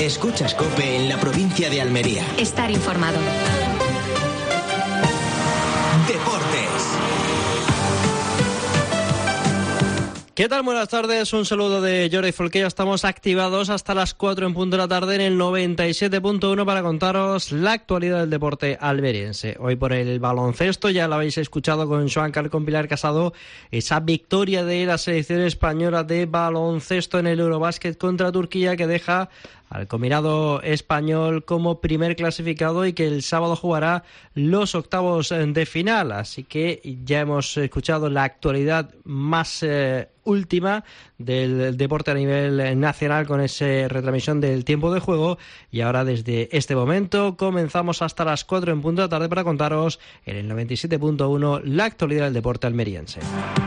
Escuchas COPE en la provincia de Almería. Estar informado. Deportes. ¿Qué tal? Buenas tardes, un saludo de Jordi Folqué. Ya estamos activados hasta las 4 en punto de la tarde en el 97.1 para contaros la actualidad del deporte almeriense. Hoy por el baloncesto, ya lo habéis escuchado con Joan Carl, con Pilar Casado, esa victoria de la selección española de baloncesto en el Eurobásquet contra Turquía, que deja al combinado español como primer clasificado y que el sábado jugará los octavos de final. Así que ya hemos escuchado la actualidad más última del deporte a nivel nacional con esa retransmisión del tiempo de juego, y ahora desde este momento comenzamos hasta las 4 en punto de la tarde para contaros en el 97.1 la actualidad del deporte almeriense,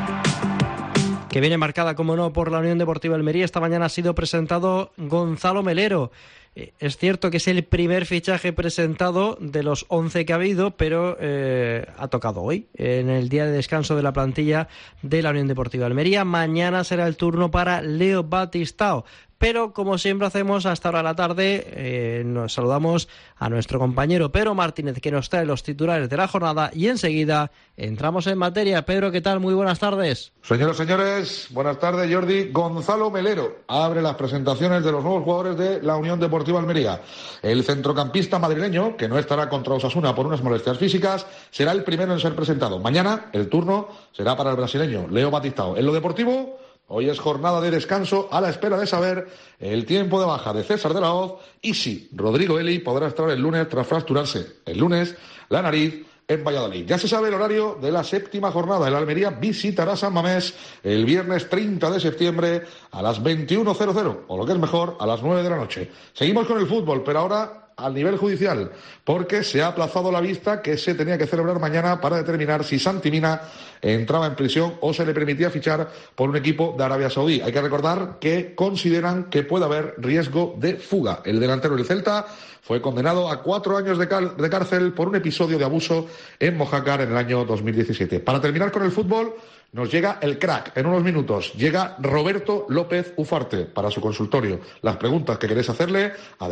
que viene marcada, como no, por la Unión Deportiva Almería. Esta mañana ha sido presentado Gonzalo Melero. Es cierto que es el primer fichaje presentado de los 11 que ha habido, pero ha tocado hoy, en el día de descanso de la plantilla de la Unión Deportiva Almería. Mañana será el turno para Leo Batistao. Pero, como siempre hacemos hasta ahora de la tarde, nos saludamos a nuestro compañero Pedro Martínez, que nos trae los titulares de la jornada, y enseguida entramos en materia. Pedro, ¿qué tal? Muy buenas tardes. Señoras y señores, buenas tardes, Jordi. Gonzalo Melero abre las presentaciones de los nuevos jugadores de la Unión Deportiva Almería. El centrocampista madrileño, que no estará contra Osasuna por unas molestias físicas, será el primero en ser presentado. Mañana el turno será para el brasileño Leo Batistao. En lo deportivo, hoy es jornada de descanso a la espera de saber el tiempo de baja de César de la Hoz y si Rodrigo Eli podrá estar el lunes tras fracturarse el lunes la nariz en Valladolid. Ya se sabe el horario de la séptima jornada. El Almería visitará San Mamés el viernes 30 de septiembre a las 21:00, o lo que es mejor, a las 9 de la noche. Seguimos con el fútbol, pero ahora al nivel judicial, porque se ha aplazado la vista que se tenía que celebrar mañana para determinar si Santi Mina entraba en prisión o se le permitía fichar por un equipo de Arabia Saudí. Hay que recordar que consideran que puede haber riesgo de fuga. El delantero del Celta fue condenado a 4 años de cárcel por un episodio de abuso en Mojácar en el año 2017. Para terminar con el fútbol, nos llega el crack. En unos minutos llega Roberto López Ufarte para su consultorio. Las preguntas que queréis hacerle a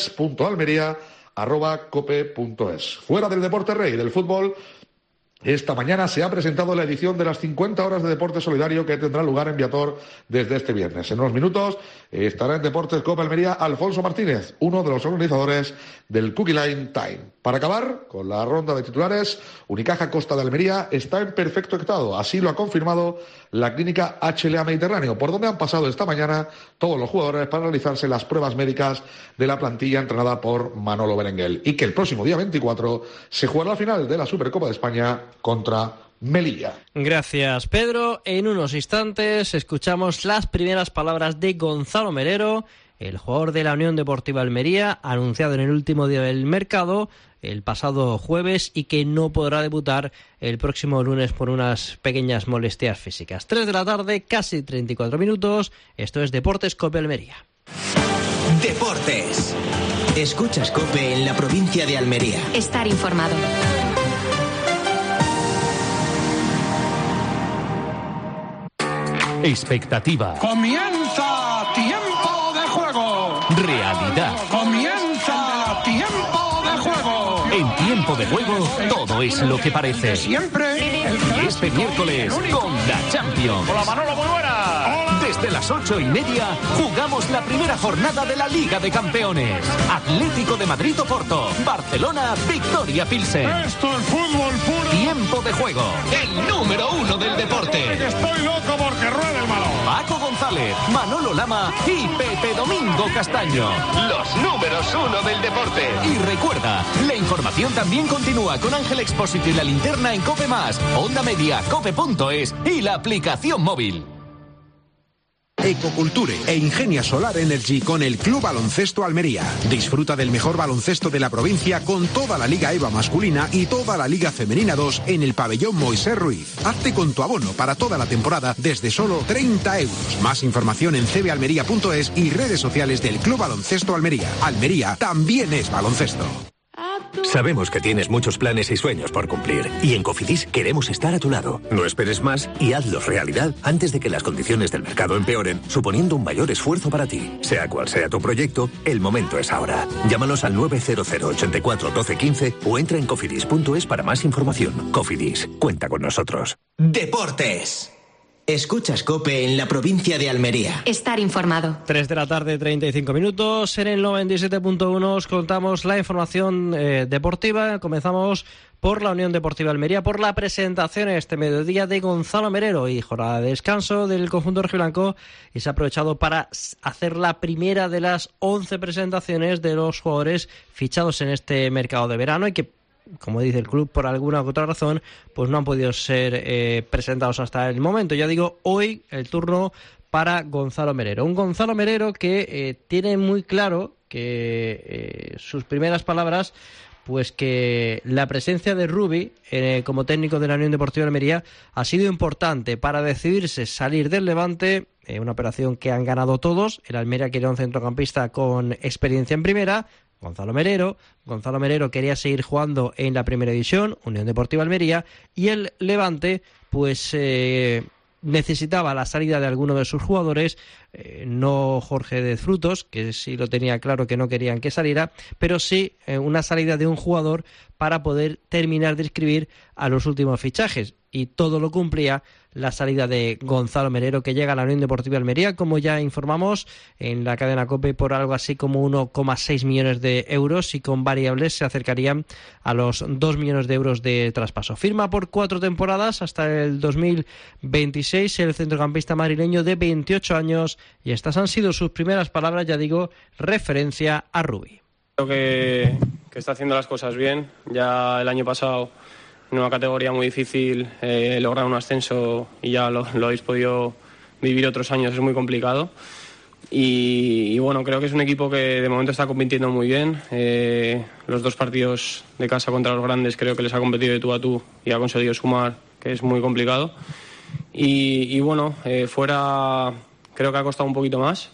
deportes.almería@cope.es. Fuera del deporte rey del fútbol, esta mañana se ha presentado la edición de las 50 horas de deporte solidario que tendrá lugar en Viator desde este viernes. En unos minutos estará en Deportes Cope Almería Alfonso Martínez, uno de los organizadores del Cookie Line Time. Para acabar con la ronda de titulares, Unicaja Costa de Almería está en perfecto estado. Así lo ha confirmado la clínica HLA Mediterráneo, por donde han pasado esta mañana todos los jugadores para realizarse las pruebas médicas de la plantilla entrenada por Manolo Berenguel. Y que el próximo día 24 se jugará la final de la Supercopa de España contra Melilla. Gracias, Pedro. En unos instantes escuchamos las primeras palabras de Gonzalo Melero, el jugador de la Unión Deportiva Almería, anunciado en el último día del mercado, el pasado jueves, y que no podrá debutar el próximo lunes por unas pequeñas molestias físicas. 3 de la tarde, casi 34 minutos. Esto es Deportes Cope Almería. Deportes. Escuchas COPE en la provincia de Almería. Estar informado. Expectativa. Comienza tiempo de juego. Realidad. Comienza tiempo de juego. En tiempo de juego, todo es lo que parece. Siempre. Y este miércoles con la Champions. Hola Manolo, muy buena. Desde las 8:30 jugamos la primera jornada de la Liga de Campeones. Atlético de Madrid Oporto, Barcelona, Victoria Pilsen. Esto es fútbol puro. Tiempo de juego, el número 1 del deporte. Estoy loco porque rueda el balón. Paco González, Manolo Lama y Pepe Domingo Castaño. Los números 1 del deporte. Y recuerda, la información también continúa con Ángel Expósito y la linterna en Cope Más, Onda Media, cope.es y la aplicación móvil. Ecoculture e Ingenia Solar Energy con el Club Baloncesto Almería. Disfruta del mejor baloncesto de la provincia con toda la Liga EVA masculina y toda la Liga Femenina 2 en el pabellón Moisés Ruiz. Hazte con tu abono para toda la temporada desde solo 30 euros. Más información en cbalmería.es y redes sociales del Club Baloncesto Almería. Almería también es baloncesto. Sabemos que tienes muchos planes y sueños por cumplir y en Cofidis queremos estar a tu lado. No esperes más y hazlos realidad antes de que las condiciones del mercado empeoren, suponiendo un mayor esfuerzo para ti. Sea cual sea tu proyecto, el momento es ahora. Llámanos al 900 84 12 15 o entra en cofidis.es para más información. Cofidis, cuenta con nosotros. Deportes. Escuchas COPE en la provincia de Almería. Estar informado. 3 de la tarde, 35 minutos. En el 97.1 os contamos la información deportiva. Comenzamos por la Unión Deportiva Almería, por la presentación este mediodía de Gonzalo Melero y jornada de descanso del conjunto rojiblanco, y se ha aprovechado para hacer la primera de las 11 presentaciones de los jugadores fichados en este mercado de verano y que, como dice el club, por alguna u otra razón, pues no han podido ser presentados hasta el momento. Ya digo, hoy el turno para Gonzalo Melero. Un Gonzalo Melero que tiene muy claro que sus primeras palabras, pues que la presencia de Rubi como técnico de la Unión Deportiva Almería ha sido importante para decidirse salir del Levante, una operación que han ganado todos. El Almería quería un centrocampista con experiencia en primera, Gonzalo Melero quería seguir jugando en la primera división, Unión Deportiva Almería, y el Levante pues necesitaba la salida de alguno de sus jugadores, no Jorge de Frutos, que sí lo tenía claro que no querían que saliera, pero sí una salida de un jugador para poder terminar de inscribir a los últimos fichajes, y todo lo cumplía la salida de Gonzalo Melero, que llega a la Unión Deportiva Almería, como ya informamos en la cadena COPE, por algo así como 1,6 millones de euros, y con variables se acercarían a los 2 millones de euros de traspaso. Firma por 4 temporadas hasta el 2026 el centrocampista madrileño de 28 años, y estas han sido sus primeras palabras, ya digo, referencia a Rubi. Creo que está haciendo las cosas bien. Ya el año pasado, en una categoría muy difícil, lograr un ascenso, y ya lo habéis podido vivir otros años, es muy complicado. Y bueno, creo que es un equipo que de momento está compitiendo muy bien. Los 2 partidos de casa contra los grandes creo que les ha competido de tú a tú y ha conseguido sumar, que es muy complicado. Y bueno, fuera creo que ha costado un poquito más.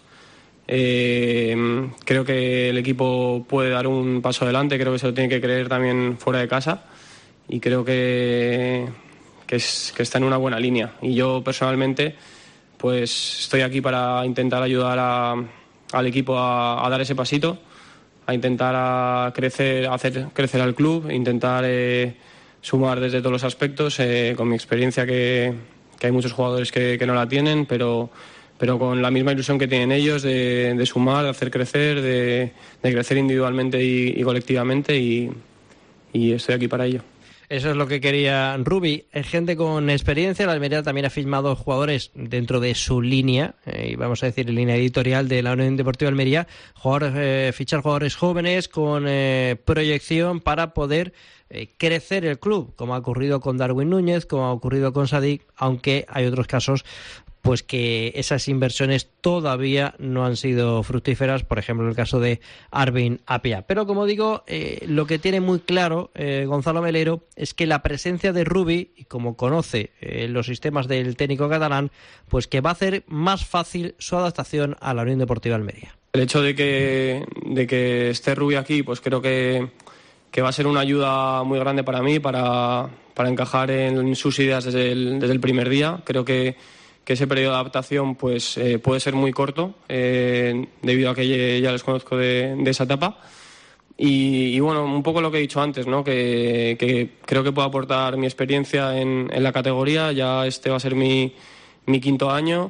Creo que el equipo puede dar un paso adelante, creo que se lo tiene que creer también fuera de casa, y creo que está en una buena línea. Y yo personalmente pues estoy aquí para intentar ayudar al equipo a dar ese pasito, a intentar hacer crecer al club, intentar sumar desde todos los aspectos, con mi experiencia, que hay muchos jugadores que no la tienen, pero con la misma ilusión que tienen ellos de sumar, de hacer crecer, de crecer individualmente y colectivamente, y estoy aquí para ello. Eso es lo que quería Rubi. Es gente con experiencia. La Almería también ha firmado jugadores dentro de su línea, y vamos a decir línea editorial de la Unión Deportiva Almería, fichar jugadores jóvenes con proyección para poder crecer el club, como ha ocurrido con Darwin Núñez, como ha ocurrido con Sadik, aunque hay otros casos pues que esas inversiones todavía no han sido fructíferas, por ejemplo el caso de Arvin Apia. Pero como digo, lo que tiene muy claro Gonzalo Melero es que la presencia de Rubi, y como conoce los sistemas del técnico catalán, pues que va a hacer más fácil su adaptación a la Unión Deportiva Almería. El hecho de que esté Rubi aquí, pues creo que va a ser una ayuda muy grande para mí, para encajar en sus ideas desde el primer día. Creo que ese periodo de adaptación pues puede ser muy corto, debido a que ya les conozco de esa etapa. Y bueno, un poco lo que he dicho antes, ¿no? Que creo que puedo aportar mi experiencia en la categoría. Ya este va a ser mi 5º año.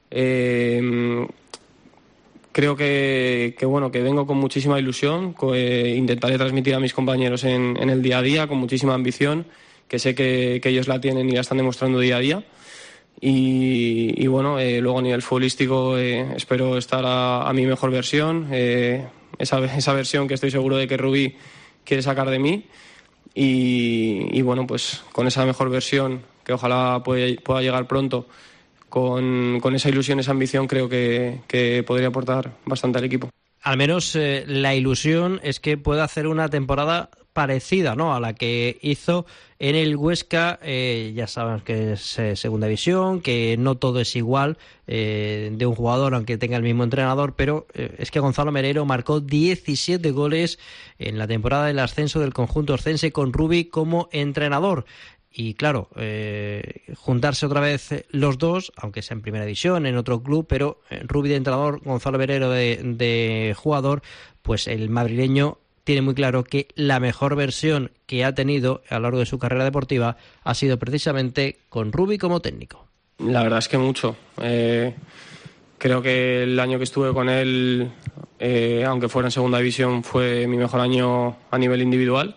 Creo que vengo con muchísima ilusión. Intentaré transmitir a mis compañeros en el día a día con muchísima ambición, que sé que ellos la tienen y la están demostrando día a día. Y bueno, luego a nivel futbolístico espero estar a mi mejor versión, esa versión que estoy seguro de que Rubi quiere sacar de mí, y bueno, pues con esa mejor versión, que ojalá pueda llegar pronto, con esa ilusión, esa ambición, creo que podría aportar bastante al equipo. Al menos la ilusión es que pueda hacer una temporada parecida, ¿no?, a la que hizo en el Huesca. Ya sabemos que es segunda división, que no todo es igual de un jugador aunque tenga el mismo entrenador, pero es que Gonzalo Melero marcó 17 goles en la temporada del ascenso del conjunto orcense con Rubi como entrenador. Y claro, juntarse otra vez los dos, aunque sea en primera división, en otro club, pero Rubi de entrenador, Gonzalo Melero de jugador, pues el madrileño tiene muy claro que la mejor versión que ha tenido a lo largo de su carrera deportiva ha sido precisamente con Rubi como técnico. La verdad es que mucho. Creo que el año que estuve con él, aunque fuera en segunda división, fue mi mejor año a nivel individual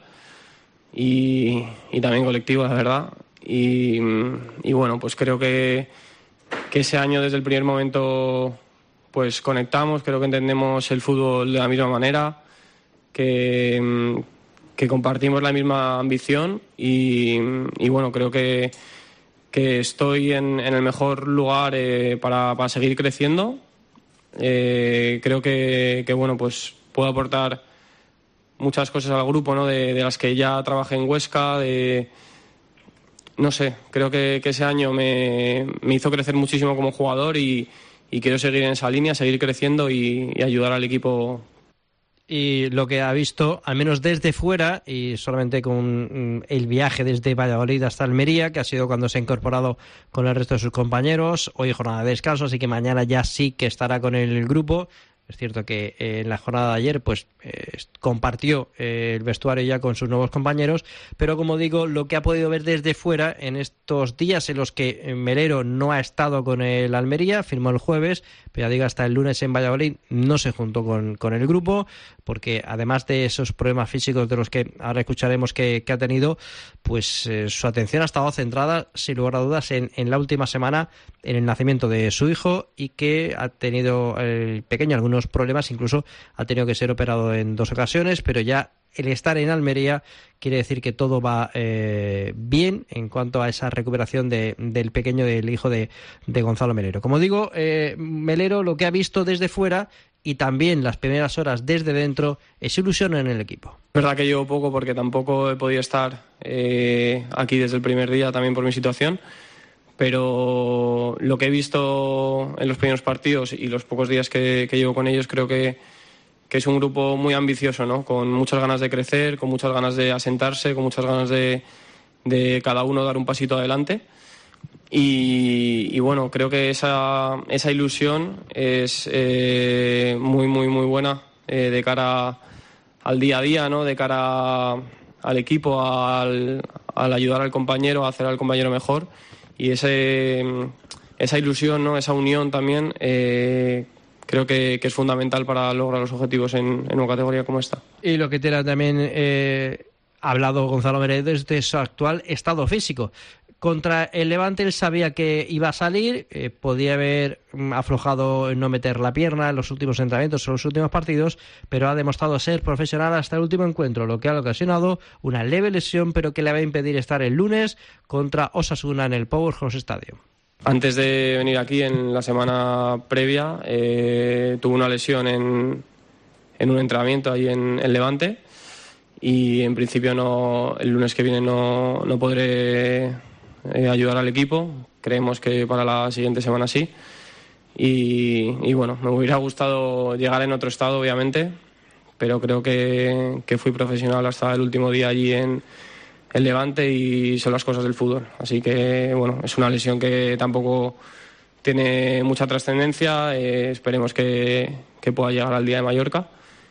y también colectivo, la verdad. Y bueno, pues creo que ese año desde el primer momento pues conectamos, creo que entendemos el fútbol de la misma manera, que compartimos la misma ambición y bueno, creo que estoy en el mejor lugar para seguir creciendo. Creo que bueno, pues puedo aportar muchas cosas al grupo, ¿no?, de las que ya trabajé en Huesca. No sé, creo que ese año me hizo crecer muchísimo como jugador y quiero seguir en esa línea, seguir creciendo y ayudar al equipo. Y lo que ha visto, al menos desde fuera, y solamente con el viaje desde Valladolid hasta Almería, que ha sido cuando se ha incorporado con el resto de sus compañeros, hoy jornada de descanso, así que mañana ya sí que estará con el grupo. Es cierto que en la jornada de ayer pues compartió el vestuario ya con sus nuevos compañeros, pero como digo, lo que ha podido ver desde fuera en estos días en los que Melero no ha estado con el Almería, firmó el jueves, pero ya digo, hasta el lunes en Valladolid no se juntó con el grupo, porque además de esos problemas físicos de los que ahora escucharemos que ha tenido, pues su atención ha estado centrada, sin lugar a dudas, en la última semana, en el nacimiento de su hijo, y que ha tenido el pequeño algunos problemas, incluso ha tenido que ser operado en 2 ocasiones, pero ya el estar en Almería quiere decir que todo va bien en cuanto a esa recuperación del pequeño, del hijo de Gonzalo Melero. Como digo, Melero lo que ha visto desde fuera y también las primeras horas desde dentro es ilusión en el equipo. Es verdad que llevo poco porque tampoco he podido estar aquí desde el primer día, también por mi situación, pero lo que he visto en los primeros partidos y los pocos días que llevo con ellos, creo que es un grupo muy ambicioso, ¿no?, con muchas ganas de crecer, con muchas ganas de asentarse, con muchas ganas de cada uno dar un pasito adelante. Y bueno, creo que esa ilusión es muy, muy, muy buena de cara al día a día, ¿no?, de cara al equipo, al ayudar al compañero, a hacer al compañero mejor. Y esa ilusión, ¿no?, esa unión también, creo que es fundamental para lograr los objetivos en una categoría como esta. Y lo que tiene también ha hablado Gonzalo Melero es de su actual estado físico. Contra el Levante él sabía que iba a salir, podía haber aflojado en no meter la pierna en los últimos entrenamientos o los últimos partidos, pero ha demostrado ser profesional hasta el último encuentro, lo que ha ocasionado una leve lesión, pero que le va a impedir estar el lunes contra Osasuna en el Powerhouse Stadium. Antes de venir aquí, en la semana previa, tuve una lesión en un entrenamiento ahí en el Levante y en principio el lunes que viene no podré ayudar al equipo. Creemos que para la siguiente semana sí. Y bueno, me hubiera gustado llegar en otro estado, obviamente, pero creo que fui profesional hasta el último día allí en el Levante y son las cosas del fútbol. Así que bueno, es una lesión que tampoco tiene mucha trascendencia. Esperemos que pueda llegar al día de Mallorca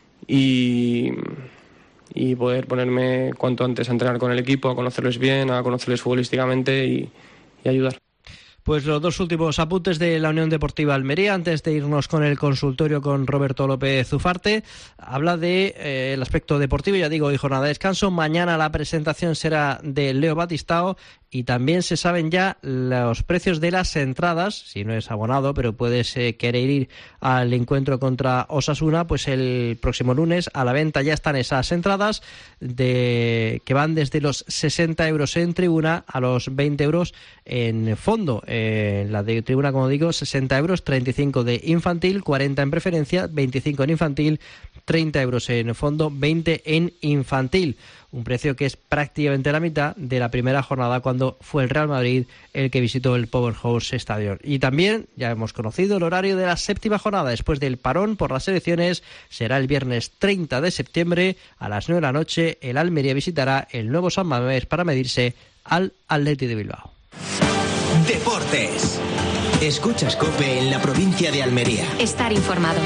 y poder ponerme cuanto antes a entrenar con el equipo, a conocerles bien, a conocerles futbolísticamente y ayudar. Pues los 2 últimos apuntes de la Unión Deportiva Almería, antes de irnos con el consultorio con Roberto López Ufarte. Habla de el aspecto deportivo, ya digo, hoy jornada de descanso. Mañana la presentación será de Leo Batistao y también se saben ya los precios de las entradas, si no es abonado, pero puedes querer ir al encuentro contra Osasuna, pues el próximo lunes a la venta ya están esas entradas que van desde los 60 euros en tribuna a los 20 euros en fondo. La de tribuna, como digo, 60 euros, 35 de infantil, 40 en preferencia, 25 en infantil, 30 euros en fondo, 20 en infantil. Un precio que es prácticamente la mitad de la primera jornada, cuando fue el Real Madrid el que visitó el Powerhouse Stadium. Y también ya hemos conocido el horario de la séptima jornada. Después del parón por las elecciones, será el viernes 30 de septiembre a las 9 de la noche. El Almería visitará el nuevo San Mamés para medirse al Athletic de Bilbao. Deportes. Escuchas COPE en la provincia de Almería. Estar informado.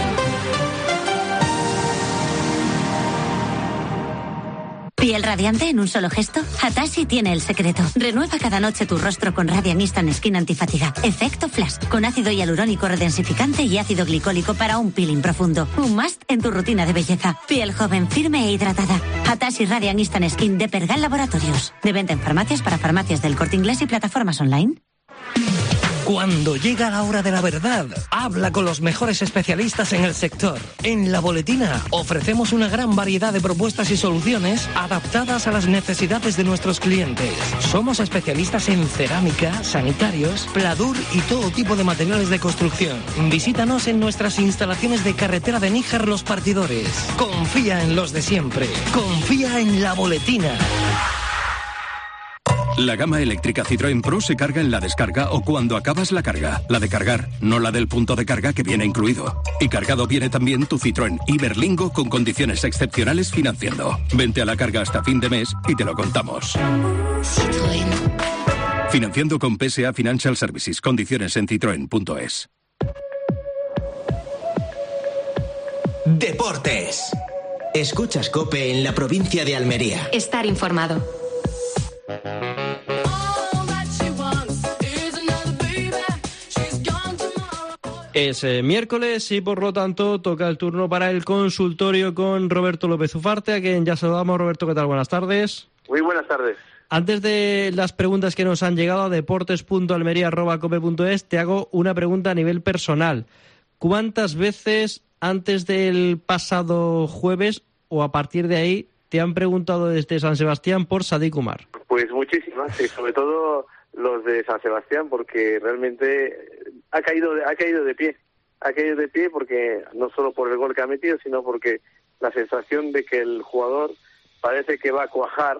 ¿Piel radiante en un solo gesto? Hatashi tiene el secreto. Renueva cada noche tu rostro con Radiant Instant Skin Antifatiga. Efecto Flash, con ácido hialurónico redensificante y ácido glicólico para un peeling profundo. Un must en tu rutina de belleza. Piel joven, firme e hidratada. Hatashi Radiant Instant Skin de Pergal Laboratorios. De venta en farmacias para farmacias del Corte Inglés y plataformas online. Cuando llega la hora de la verdad, habla con los mejores especialistas en el sector. En La Boletina ofrecemos una gran variedad de propuestas y soluciones adaptadas a las necesidades de nuestros clientes. Somos especialistas en cerámica, sanitarios, pladur y todo tipo de materiales de construcción. Visítanos en nuestras instalaciones de carretera de Níjar Los Partidores. Confía en los de siempre. Confía en La Boletina. La gama eléctrica Citroën Pro se carga en la descarga o cuando acabas la carga. La de cargar, no la del punto de carga que viene incluido. Y cargado viene también tu Citroën Iberlingo con condiciones excepcionales financiando. Vente a la carga hasta fin de mes y te lo contamos. Citroën. Financiando con PSA Financial Services. Condiciones en citroen.es. Deportes. Escuchas COPE en la provincia de Almería. Estar informado. Es miércoles y por lo tanto toca el turno para el consultorio con Roberto López Ufarte, a quien ya saludamos. Roberto, ¿qué tal? Buenas tardes. Muy buenas tardes. Antes de las preguntas que nos han llegado a deportes.almería@cope.es, te hago una pregunta a nivel personal. ¿Cuántas veces antes del pasado jueves o a partir de ahí te han preguntado desde San Sebastián por Sadik Umar? Pues muchísimas, y sobre todo los de San Sebastián, porque realmente ha caído de pie. Ha caído de pie porque no solo por el gol que ha metido, sino porque la sensación de que el jugador parece que va a cuajar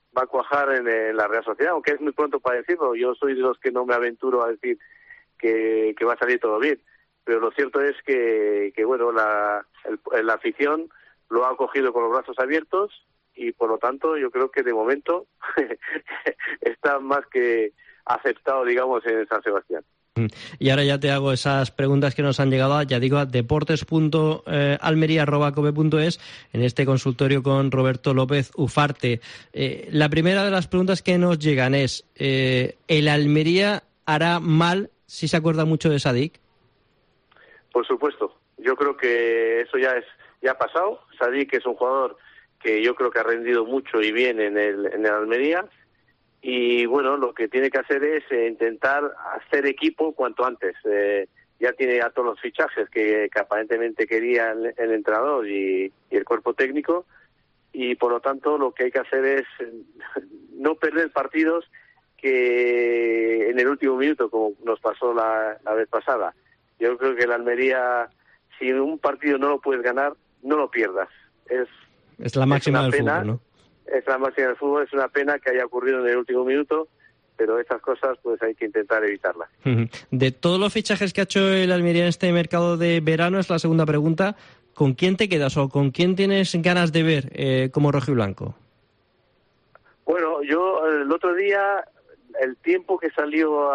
en la Real Sociedad, aunque es muy pronto para decirlo. Yo soy de los que no me aventuro a decir que va a salir todo bien, pero lo cierto es que bueno, la afición lo ha acogido con los brazos abiertos y por lo tanto yo creo que de momento está más que aceptado, digamos, en San Sebastián. Y ahora ya te hago esas preguntas que nos han llegado, ya digo, a deportes.almería@cope.es, en este consultorio con Roberto López Ufarte. La primera de las preguntas que nos llegan es, ¿el Almería hará mal si se acuerda mucho de Sadik? Por supuesto. Yo creo que eso ya ha pasado. Sadik es un jugador que yo creo que ha rendido mucho y bien en el Almería. Y bueno, lo que tiene que hacer es intentar hacer equipo cuanto antes. Ya tiene a todos los fichajes que aparentemente quería el entrenador y el cuerpo técnico, y por lo tanto lo que hay que hacer es no perder partidos que en el último minuto, como nos pasó la vez pasada. Yo creo que el Almería, si un partido no lo puedes ganar, no lo pierdas. Es la máxima del fútbol, ¿no? Es la máxima del fútbol, es una pena que haya ocurrido en el último minuto, pero estas cosas pues hay que intentar evitarlas. De todos los fichajes que ha hecho el Almería en este mercado de verano, es la segunda pregunta, ¿con quién te quedas o con quién tienes ganas de ver como rojiblanco? Bueno, yo el otro día, el tiempo que salió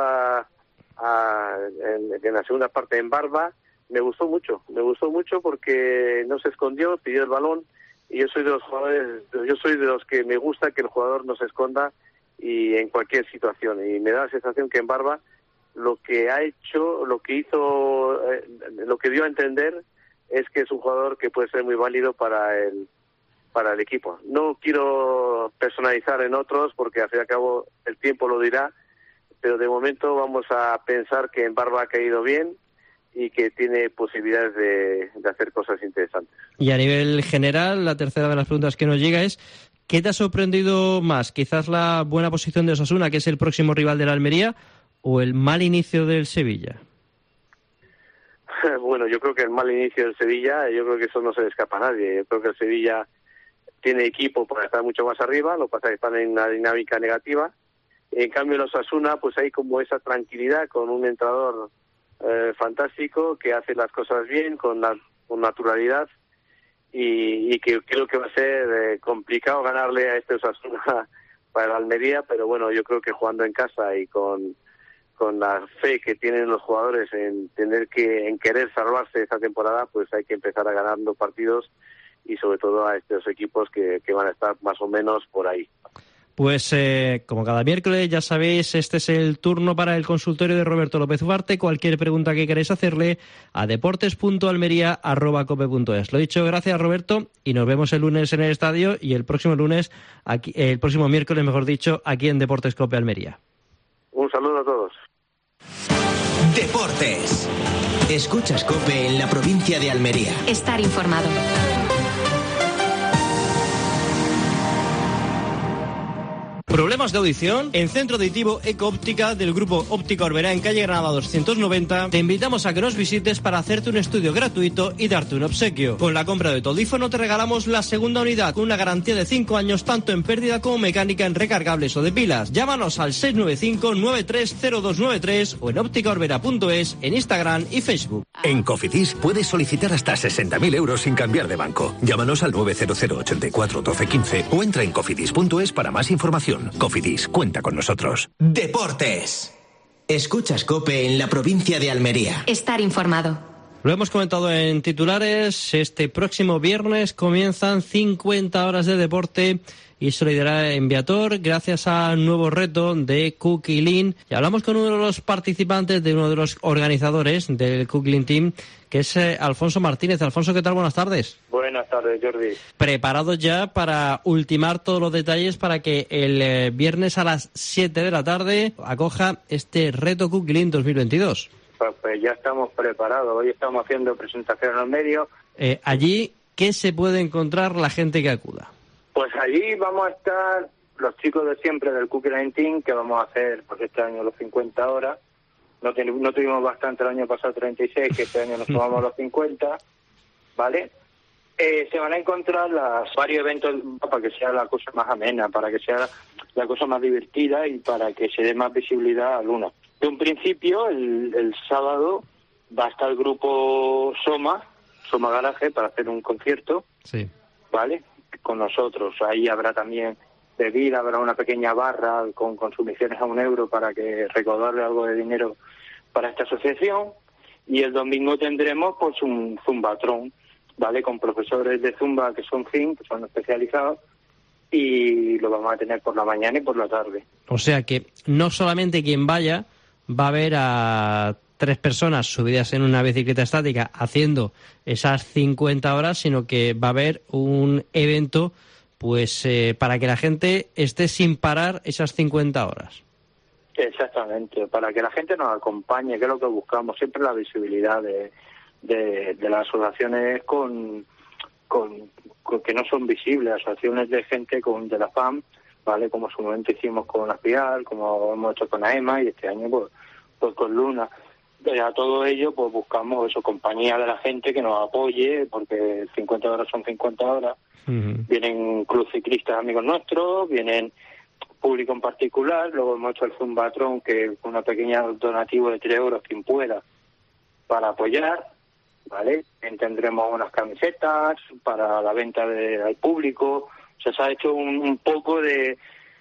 en la segunda parte en Barba, me gustó mucho porque no se escondió, pidió el balón. Y yo soy de los que me gusta que el jugador no se esconda y en cualquier situación. Y me da la sensación que en Barba lo que ha hecho, lo que hizo, lo que dio a entender es que es un jugador que puede ser muy válido para el equipo. No quiero personalizar en otros porque al fin y al cabo el tiempo lo dirá, pero de momento vamos a pensar que en Barba ha caído bien y que tiene posibilidades de hacer cosas interesantes. Y a nivel general, la tercera de las preguntas que nos llega es, ¿qué te ha sorprendido más? ¿Quizás la buena posición de Osasuna, que es el próximo rival de la Almería, o el mal inicio del Sevilla? Bueno, yo creo que el mal inicio del Sevilla, yo creo que eso no se le escapa a nadie. Yo creo que el Sevilla tiene equipo para estar mucho más arriba, lo que pasa es que están en una dinámica negativa. En cambio, los Osasuna, pues hay como esa tranquilidad con un entrenador fantástico que hace las cosas bien, con naturalidad, y que creo que va a ser complicado ganarle a este Osasuna para el Almería, pero bueno, yo creo que jugando en casa y con la fe que tienen los jugadores en querer salvarse esta temporada, pues hay que empezar a ganar los partidos y sobre todo a estos equipos que van a estar más o menos por ahí. Pues como cada miércoles, ya sabéis, este es el turno para el consultorio de Roberto López Ugarte. Cualquier pregunta que queráis hacerle a deportes.almeria@cope.es. Lo dicho, gracias Roberto, y nos vemos el lunes en el estadio y el próximo miércoles, mejor dicho, aquí en Deportes Cope Almería. Un saludo a todos. Deportes. Escuchas COPE en la provincia de Almería. Estar informado. ¿Problemas de audición? En Centro Auditivo Eco Óptica del Grupo Óptica Orbera en calle Granada 290 te invitamos a que nos visites para hacerte un estudio gratuito y darte un obsequio. Con la compra de tu audífono te regalamos la segunda unidad con una garantía de 5 años tanto en pérdida como mecánica en recargables o de pilas. Llámanos al 695-930293 o en ópticaorbera.es en Instagram y Facebook. En Cofidis puedes solicitar hasta 60.000 euros sin cambiar de banco. Llámanos al 900 84 12 15 o entra en cofidis.es para más información. Cofidis, cuenta con nosotros. Deportes. Escuchas COPE en la provincia de Almería. Estar informado. Lo hemos comentado en titulares. Este próximo viernes comienzan 50 horas de deporte y solidaridad en Viator gracias al nuevo reto de Cookie Lean. Y hablamos con uno de los participantes, de uno de los organizadores del Cookie Lean Team, que es Alfonso Martínez. Alfonso, ¿qué tal? Buenas tardes. Buenas tardes, Jordi. ¿Preparados ya para ultimar todos los detalles para que el viernes a las 7 de la tarde acoja este reto Cookie Lean 2022? Pues ya estamos preparados. Hoy estamos haciendo presentación al medio. Allí, ¿qué se puede encontrar la gente que acuda? Pues allí vamos a estar los chicos de siempre del Cookie Lean Team, que vamos a hacer pues este año los 50 horas. No tuvimos bastante el año pasado 36, que este año nos tomamos los 50, ¿vale? Se van a encontrar varios eventos para que sea la cosa más amena, para que sea la cosa más divertida y para que se dé más visibilidad a Luna. De un principio, el sábado, va a estar el grupo Soma Garaje, para hacer un concierto, sí, ¿vale? Con nosotros. Ahí habrá también bebida, habrá una pequeña barra con consumiciones a €1 para que recaudarle algo de dinero para esta asociación. Y el domingo tendremos pues un zumbatrón, ¿vale? Con profesores de zumba que son especializados, y lo vamos a tener por la mañana y por la tarde. O sea que no solamente quien vaya va a ver a 3 personas subidas en una bicicleta estática haciendo esas 50 horas, sino que va a haber un evento pues para que la gente esté sin parar esas 50 horas. Exactamente, para que la gente nos acompañe, que es lo que buscamos, siempre la visibilidad de las asociaciones con que no son visibles, asociaciones de gente de la FAM, ¿vale? Como en su momento hicimos con Aspial, como hemos hecho con AEMA, y este año pues con Luna. A todo ello pues buscamos compañía de la gente que nos apoye, porque 50 horas son 50 horas. Uh-huh. Vienen club ciclistas amigos nuestros, vienen público en particular, luego hemos hecho el Zumbatrón, que con una pequeña donativo de €3 quien pueda, para apoyar, ¿vale? Tendremos unas camisetas para la venta al público. O sea, se ha hecho un poco de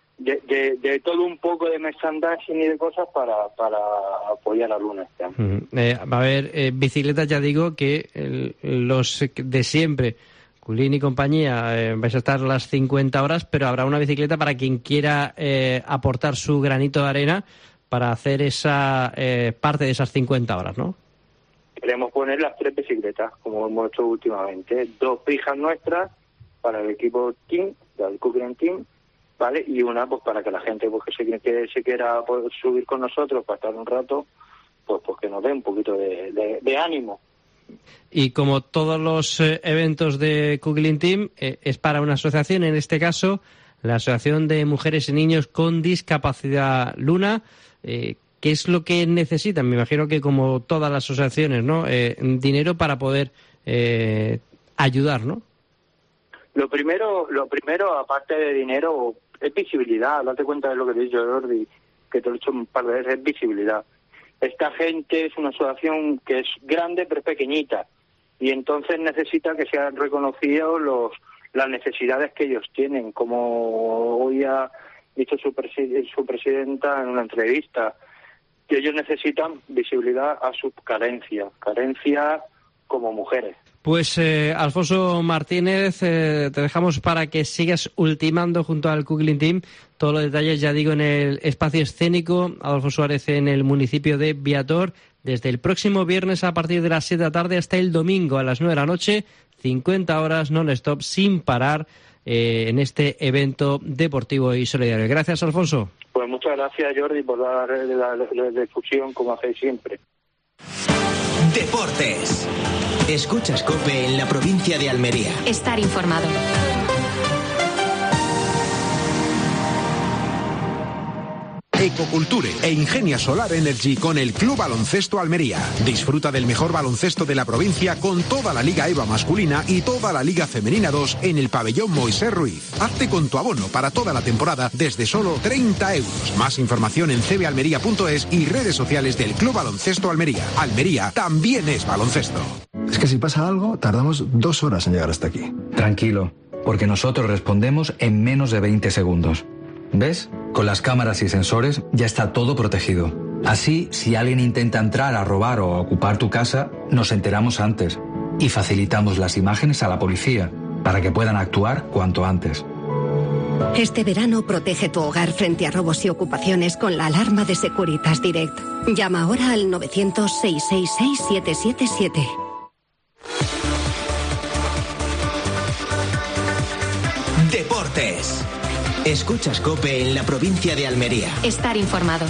todo un poco de merchandising y de cosas para apoyar a Luna este año. Va a haber bicicletas, ya digo, que los de siempre, Culín y compañía, vais a estar las 50 horas, pero habrá una bicicleta para quien quiera aportar su granito de arena para hacer esa parte de esas 50 horas, ¿no? Queremos poner las 3 bicicletas, como hemos hecho últimamente. 2 fijas nuestras para el equipo Team, del Cookie Lean Team, ¿vale? Y una pues para que la gente pues que se quiera subir con nosotros para estar un rato, pues que nos dé un poquito de ánimo. Y como todos los eventos de Cookie Lean Team, es para una asociación, en este caso la Asociación de Mujeres y Niños con Discapacidad Luna. ¿qué es lo que necesitan? Me imagino que como todas las asociaciones, ¿no? Dinero para poder ayudar, ¿no? Lo primero, aparte de dinero, es visibilidad. Date cuenta de lo que te he dicho, Jordi, que te lo he dicho un par de veces, es visibilidad. Esta gente es una asociación que es grande pero pequeñita, y entonces necesita que sean reconocidos las necesidades que ellos tienen, como hoy ha dicho su presidenta en una entrevista, que ellos necesitan visibilidad a sus carencias como mujeres. Pues Alfonso Martínez, te dejamos para que sigas ultimando junto al Cooking Team todos los detalles, ya digo, en el espacio escénico Adolfo Suárez en el municipio de Viator, desde el próximo viernes a partir de las 7 de la tarde hasta el domingo a las 9 de la noche, 50 horas non-stop sin parar en este evento deportivo y solidario. Gracias, Alfonso. Pues muchas gracias, Jordi, por dar la difusión como hacéis siempre. Deportes. Escuchas COPE en la provincia de Almería. Estar informado. Ecoculture e Ingenia Solar Energy con el Club Baloncesto Almería. Disfruta del mejor baloncesto de la provincia con toda la Liga EVA masculina y toda la Liga Femenina 2 en el pabellón Moisés Ruiz. Hazte con tu abono para toda la temporada desde solo 30 euros. Más información en cbalmería.es y redes sociales del Club Baloncesto Almería. Almería también es baloncesto. Es que si pasa algo, tardamos 2 horas en llegar hasta aquí. Tranquilo, porque nosotros respondemos en menos de 20 segundos. ¿Ves? Con las cámaras y sensores ya está todo protegido. Así, si alguien intenta entrar a robar o a ocupar tu casa, nos enteramos antes y facilitamos las imágenes a la policía para que puedan actuar cuanto antes. Este verano protege tu hogar frente a robos y ocupaciones con la alarma de Securitas Direct. Llama ahora al 900-666-777. Deportes. Escuchas COPE en la provincia de Almería. Estar informado.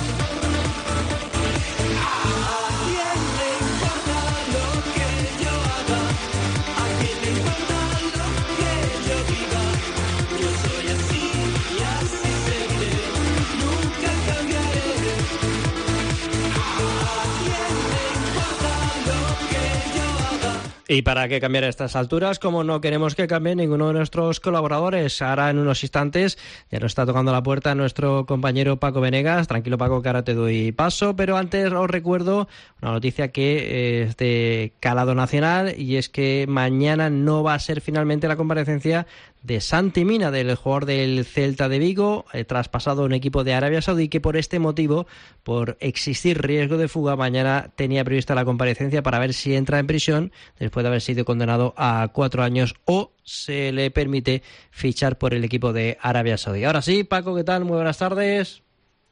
Y para que cambiar a estas alturas, como no queremos que cambie ninguno de nuestros colaboradores. Ahora en unos instantes ya nos está tocando la puerta nuestro compañero Paco Venegas. Tranquilo, Paco, que ahora te doy paso, pero antes os recuerdo una noticia que es de calado nacional, y es que mañana no va a ser finalmente la comparecencia de Santi Mina, del jugador del Celta de Vigo, traspasado a un equipo de Arabia Saudí, que por este motivo, por existir riesgo de fuga, mañana tenía prevista la comparecencia para ver si entra en prisión después de haber sido condenado a 4 años o se le permite fichar por el equipo de Arabia Saudí. Ahora sí, Paco, ¿qué tal? Muy buenas tardes.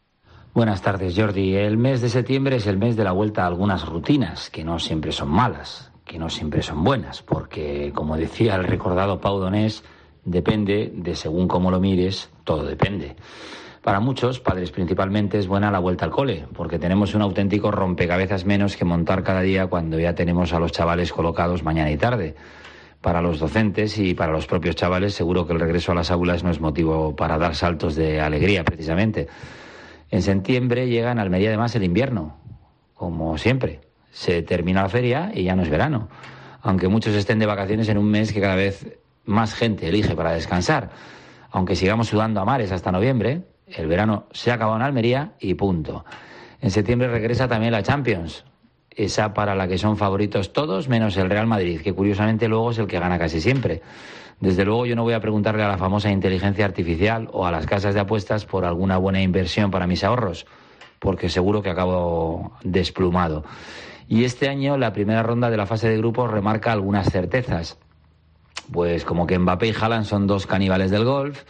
Buenas tardes, Jordi. El mes de septiembre es el mes de la vuelta a algunas rutinas, que no siempre son malas, que no siempre son buenas, porque, como decía el recordado Pau Donés, depende de según cómo lo mires, todo depende. Para muchos, padres principalmente, es buena la vuelta al cole, porque tenemos un auténtico rompecabezas menos que montar cada día cuando ya tenemos a los chavales colocados mañana y tarde. Para los docentes y para los propios chavales, seguro que el regreso a las aulas no es motivo para dar saltos de alegría, precisamente. En septiembre llega en Almería además el invierno, como siempre. Se termina la feria y ya no es verano, aunque muchos estén de vacaciones en un mes que cada vez más gente elige para descansar. Aunque sigamos sudando a mares hasta noviembre, el verano se ha acabado en Almería y punto. En septiembre regresa también la Champions, esa para la que son favoritos todos menos el Real Madrid, que curiosamente luego es el que gana casi siempre. Desde luego yo no voy a preguntarle a la famosa inteligencia artificial o a las casas de apuestas por alguna buena inversión para mis ahorros, porque seguro que acabo desplumado. Y este año la primera ronda de la fase de grupos remarca algunas certezas. Pues como que Mbappé y Haaland son 2 caníbales del golf,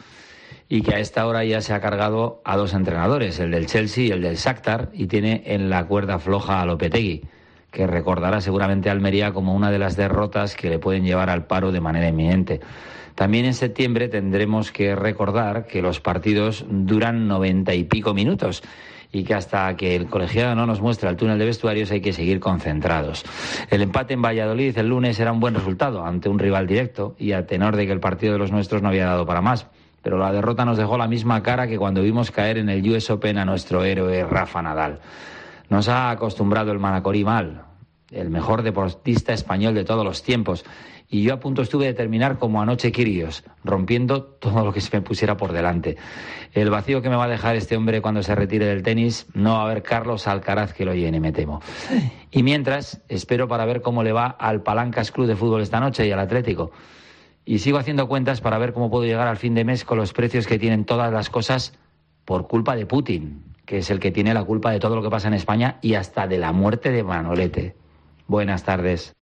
y que a esta hora ya se ha cargado a 2 entrenadores, el del Chelsea y el del Shakhtar, y tiene en la cuerda floja a Lopetegui, que recordará seguramente a Almería como una de las derrotas que le pueden llevar al paro de manera inminente. También en septiembre tendremos que recordar que los partidos duran 90 y pico minutos, y que hasta que el colegiado no nos muestre el túnel de vestuarios hay que seguir concentrados. El empate en Valladolid el lunes era un buen resultado ante un rival directo, y a tenor de que el partido de los nuestros no había dado para más. Pero la derrota nos dejó la misma cara que cuando vimos caer en el US Open a nuestro héroe Rafa Nadal. Nos ha acostumbrado el Manacorí mal, el mejor deportista español de todos los tiempos. Y yo a punto estuve de terminar como anoche Kyrgios, rompiendo todo lo que se me pusiera por delante. El vacío que me va a dejar este hombre cuando se retire del tenis, no va a haber Carlos Alcaraz que lo llene, me temo. Y mientras, espero para ver cómo le va al Palancas Club de Fútbol esta noche y al Atlético. Y sigo haciendo cuentas para ver cómo puedo llegar al fin de mes con los precios que tienen todas las cosas por culpa de Putin, que es el que tiene la culpa de todo lo que pasa en España y hasta de la muerte de Manolete. Buenas tardes.